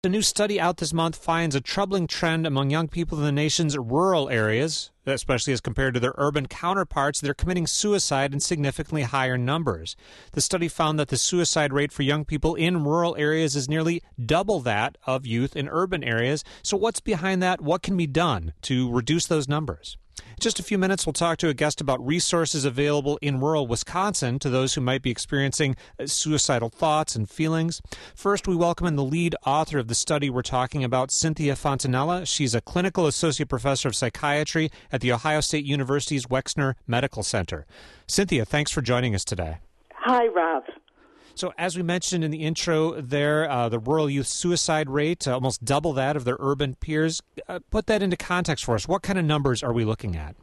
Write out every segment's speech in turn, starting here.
A new study out this month finds a troubling trend among young people in the nation's rural areas, especially as compared to their urban counterparts. They're committing suicide in significantly higher numbers. The study found that the suicide rate for young people in rural areas is nearly double that of youth in urban areas. So what's behind that? What can be done to reduce those numbers? In just a few minutes, we'll talk to a guest about resources available in rural Wisconsin to those who might be experiencing suicidal thoughts and feelings. First, we welcome in the lead author of the study we're talking about, Cynthia Fontanella. She's a clinical associate professor of psychiatry at The Ohio State University's Wexner Medical Center. Cynthia, thanks for joining us today. Hi, Rob. So as we mentioned in the intro there, the rural youth suicide rate, almost double that of their urban peers. Put that into context for us. What kind of numbers are we looking at?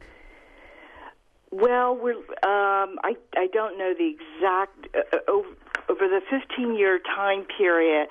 Well, I don't know the exact, over the 15-year time period,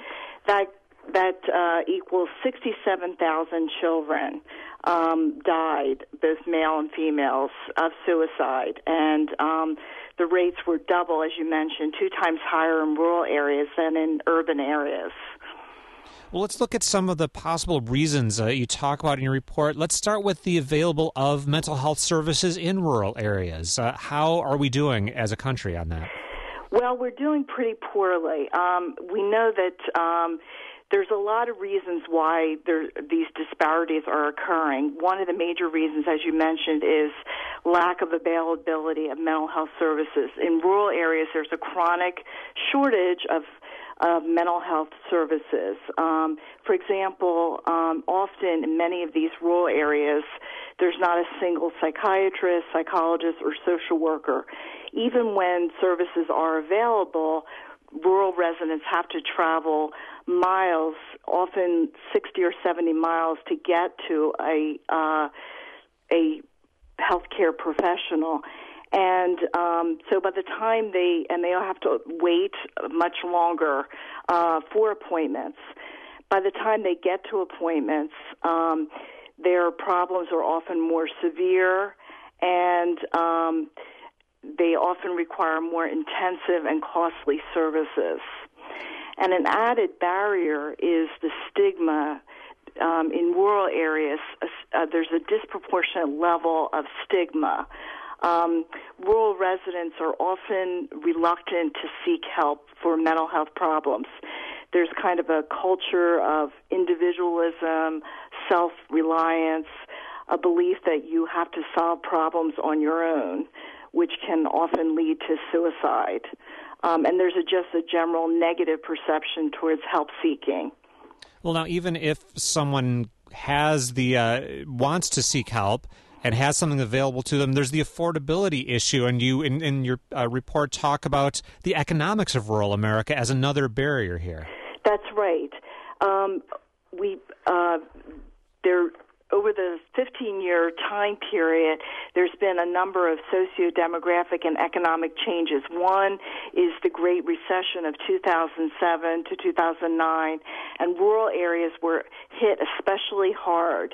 that equals 67,000 children died, both male and females, of suicide. And the rates were double, as you mentioned, 2 times higher in rural areas than in urban areas. Well, let's look at some of the possible reasons you talk about in your report. Let's start with the available of mental health services in rural areas. How are we doing as a country on that? Well, we're doing pretty poorly. We know that there's a lot of reasons why these disparities are occurring. One of the major reasons, as you mentioned, is lack of availability of mental health services. In rural areas, there's a chronic shortage of mental health services. For example, often in many of these rural areas, there's not a single psychiatrist, psychologist, or social worker. Even when services are available, rural residents have to travel miles, often 60 or 70 miles, to get to a healthcare professional. And so by the time they have to wait much longer for appointments. By the time they get to appointments, their problems are often more severe, and they often require more intensive and costly services. And an added barrier is the stigma. In rural areas, there's a disproportionate level of stigma. Rural residents are often reluctant to seek help for mental health problems. There's kind of a culture of individualism, self-reliance, a belief that you have to solve problems on your own, which can often lead to suicide. And there's just a general negative perception towards help seeking. Well, now, even if someone has wants to seek help and has something available to them, there's the affordability issue, and you, in your report, talk about the economics of rural America as another barrier here. That's right. Over the 15-year time period, there's been a number of socio-demographic and economic changes. One is the Great Recession of 2007 to 2009, and rural areas were hit especially hard.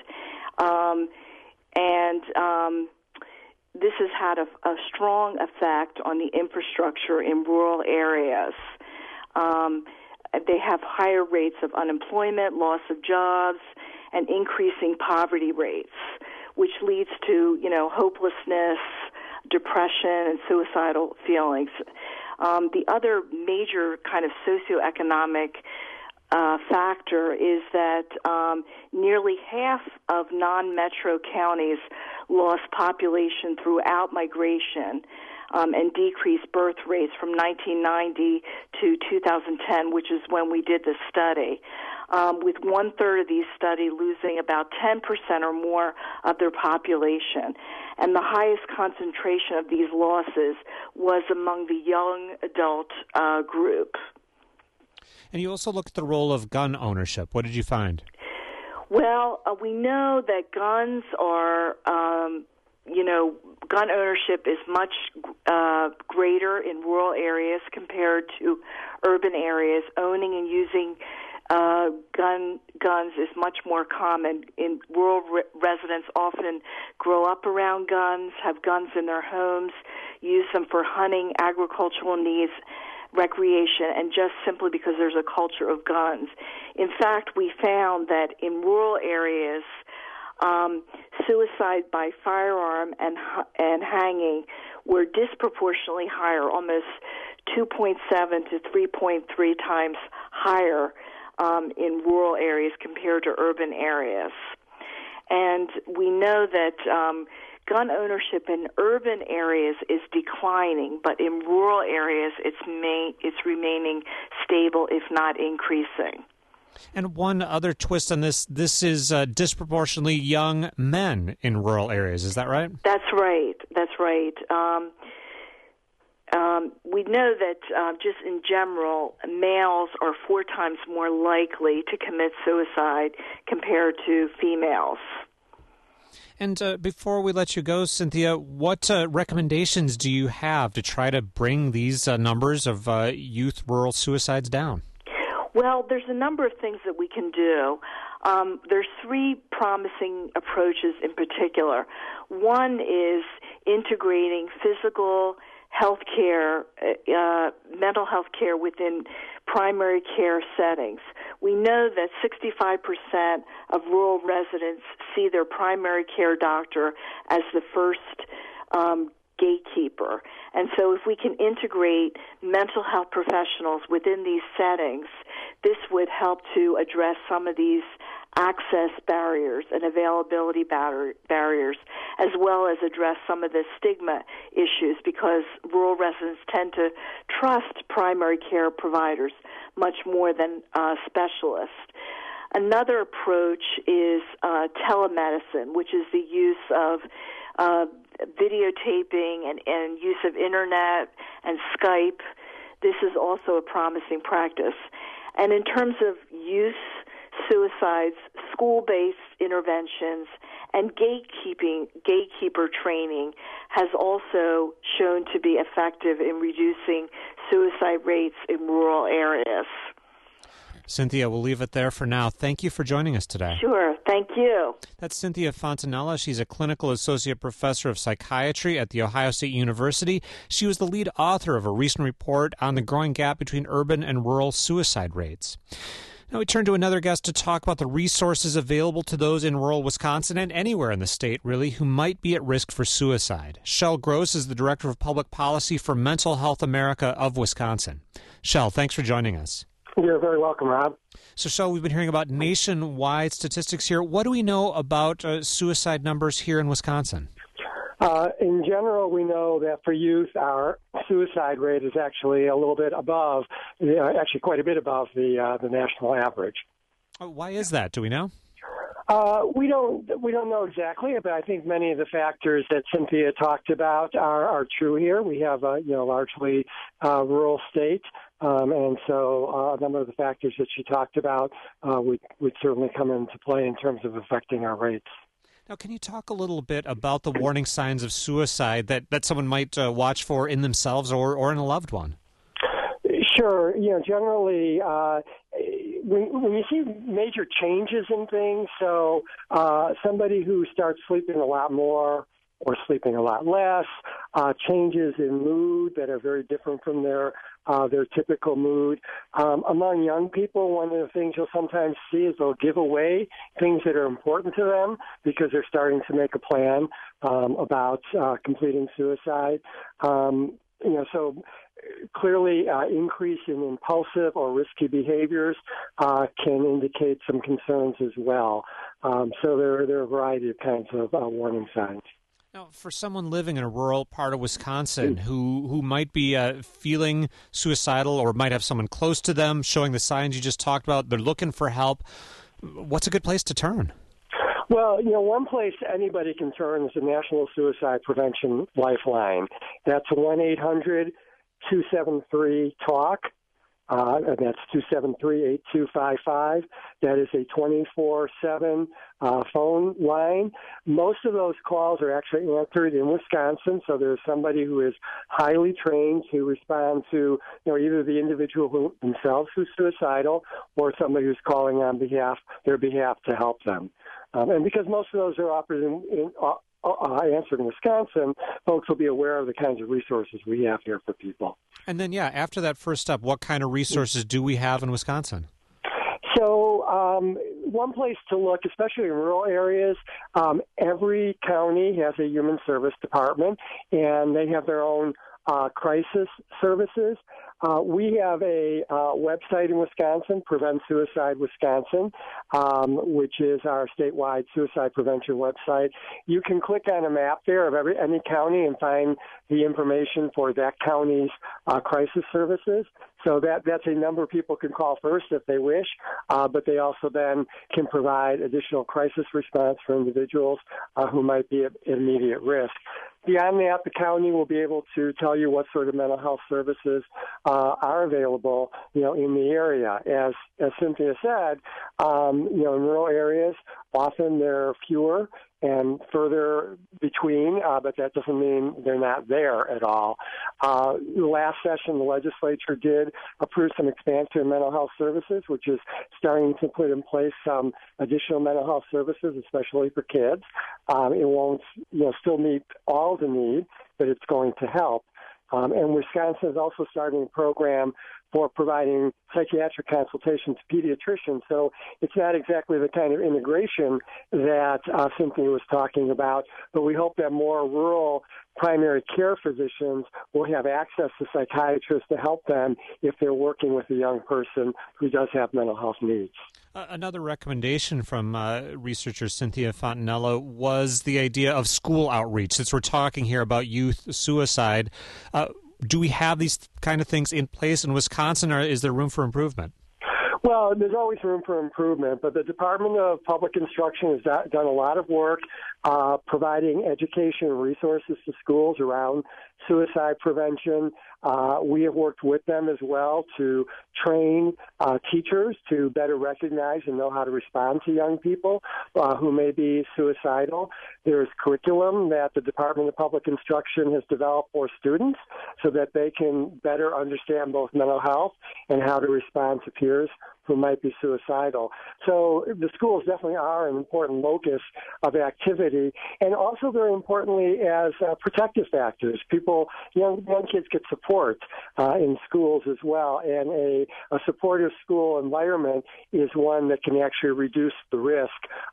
This has had a strong effect on the infrastructure in rural areas. They have higher rates of unemployment, loss of jobs, and increasing poverty rates, which leads to, hopelessness, depression, and suicidal feelings. The other major kind of socioeconomic factor is that nearly half of non-metro counties lost population throughout migration and decreased birth rates from 1990 to 2010, which is when we did the study, with 1/3 of these studies losing about 10% or more of their population. And the highest concentration of these losses was among the young adult group. And you also look at the role of gun ownership. What did you find? Well, we know that guns are, gun ownership is much greater in rural areas compared to urban areas. Owning and using guns is much more common. In rural residents often grow up around guns, have guns in their homes, use them for hunting, agricultural needs, recreation and just simply because there's a culture of guns. In fact, we found that in rural areas, suicide by firearm and hanging were disproportionately higher, almost 2.7 to 3.3 times higher in rural areas compared to urban areas. And we know that gun ownership in urban areas is declining, but in rural areas it's remaining stable, if not increasing. And one other twist on this is disproportionately young men in rural areas. Is that right? That's right. We know that just in general, males are 4 times more likely to commit suicide compared to females. And before we let you go, Cynthia, what recommendations do you have to try to bring these numbers of youth rural suicides down? Well, there's a number of things that we can do. There's 3 promising approaches in particular. One is integrating physical health care, mental health care within primary care settings. We know that 65% of rural residents see their primary care doctor as the first gatekeeper. And so if we can integrate mental health professionals within these settings, this would help to address some of these access barriers and availability barriers, as well as address some of the stigma issues, because rural residents tend to trust primary care providers much more than specialists. Another approach is telemedicine, which is the use of videotaping and use of internet and Skype. This is also a promising practice. And in terms of youth suicides, school-based interventions, and gatekeeper training has also shown to be effective in reducing suicide rates in rural areas. Cynthia, we'll leave it there for now. Thank you for joining us today. Sure. Thank you. That's Cynthia Fontanella. She's a clinical associate professor of psychiatry at The Ohio State University. She was the lead author of a recent report on the growing gap between urban and rural suicide rates. Now we turn to another guest to talk about the resources available to those in rural Wisconsin and anywhere in the state, really, who might be at risk for suicide. Shel Gross is the Director of Public Policy for Mental Health America of Wisconsin. Shel, thanks for joining us. You're very welcome, Rob. So, Shel, we've been hearing about nationwide statistics here. What do we know about suicide numbers here in Wisconsin? In general, we know that for youth, our suicide rate is actually a little bit above, actually quite a bit above the national average. Why is that? Do we know? We don't know exactly, but I think many of the factors that Cynthia talked about are true here. We have a largely rural state, and so a number of the factors that she talked about would certainly come into play in terms of affecting our rates. Now, can you talk a little bit about the warning signs of suicide that someone might watch for in themselves or in a loved one? Sure. Generally, when you see major changes in things, so somebody who starts sleeping a lot more or sleeping a lot less, changes in mood that are very different from their typical mood. Among young people, one of the things you'll sometimes see is they'll give away things that are important to them because they're starting to make a plan about completing suicide. So clearly increase in impulsive or risky behaviors can indicate some concerns as well. So there are a variety of kinds of warning signs. Now, for someone living in a rural part of Wisconsin who might be feeling suicidal or might have someone close to them showing the signs you just talked about, they're looking for help, what's a good place to turn? Well, one place anybody can turn is the National Suicide Prevention Lifeline. That's 1-800-273-TALK. And that's 273-8255. That is a 24/7 phone line. Most of those calls are actually answered in Wisconsin, so there's somebody who is highly trained to respond to either the individual themselves who's suicidal or somebody who's calling on their behalf to help them. And because most of those are answered in Wisconsin, folks will be aware of the kinds of resources we have here for people. And then, after that first step, what kind of resources do we have in Wisconsin? So one place to look, especially in rural areas, every county has a human service department, and they have their own crisis services. We have a website in Wisconsin, Prevent Suicide Wisconsin, which is our statewide suicide prevention website. You can click on a map there of any county and find the information for that county's crisis services. So that's a number people can call first if they wish, but they also then can provide additional crisis response for individuals who might be at immediate risk. Beyond that, the county will be able to tell you what sort of mental health services are available, in the area. As Cynthia said, in rural areas, often there are fewer and further between, but that doesn't mean they're not there at all. Last session, the legislature did approve some expansion of mental health services, which is starting to put in place some additional mental health services, especially for kids. It won't, still meet all the need, but it's going to help. And Wisconsin is also starting a program for providing psychiatric consultation to pediatricians. So it's not exactly the kind of integration that Cynthia was talking about, but we hope that more rural primary care physicians will have access to psychiatrists to help them if they're working with a young person who does have mental health needs. Another recommendation from researcher Cynthia Fontanella was the idea of school outreach. Since we're talking here about youth suicide, do we have these kind of things in place in Wisconsin, or is there room for improvement? Well, there's always room for improvement, but the Department of Public Instruction has done a lot of work providing education and resources to schools around suicide prevention. We have worked with them as well to train teachers to better recognize and know how to respond to young people who may be suicidal. There's curriculum that the Department of Public Instruction has developed for students so that they can better understand both mental health and how to respond to peers who might be suicidal. So the schools definitely are an important locus of activity, and also very importantly as protective factors. Young kids get support in schools as well, and a supportive school environment is one that can actually reduce the risk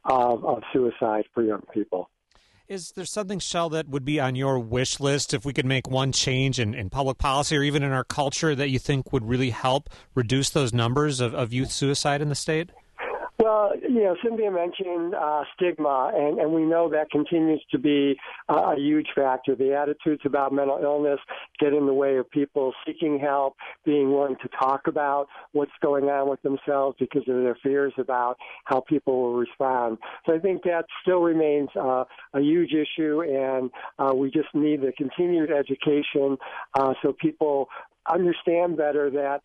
of suicide for young people. Is there something, Shel, that would be on your wish list if we could make one change in public policy or even in our culture that you think would really help reduce those numbers of youth suicide in the state? Well, Cynthia mentioned stigma, and we know that continues to be a huge factor. The attitudes about mental illness get in the way of people seeking help, being willing to talk about what's going on with themselves because of their fears about how people will respond. So I think that still remains a huge issue, and we just need the continued education so people understand better that,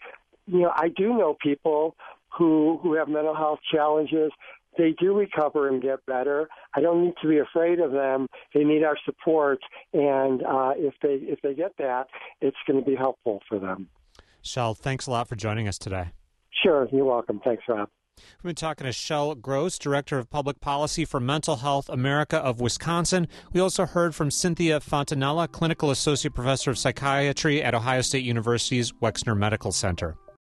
I do know people who have mental health challenges. They do recover and get better. I don't need to be afraid of them. They need our support, and if they get that, it's going to be helpful for them. Shel, thanks a lot for joining us today. Sure, you're welcome. Thanks, Rob. We've been talking to Shel Gross, Director of Public Policy for Mental Health America of Wisconsin. We also heard from Cynthia Fontanella, Clinical Associate Professor of Psychiatry at Ohio State University's Wexner Medical Center.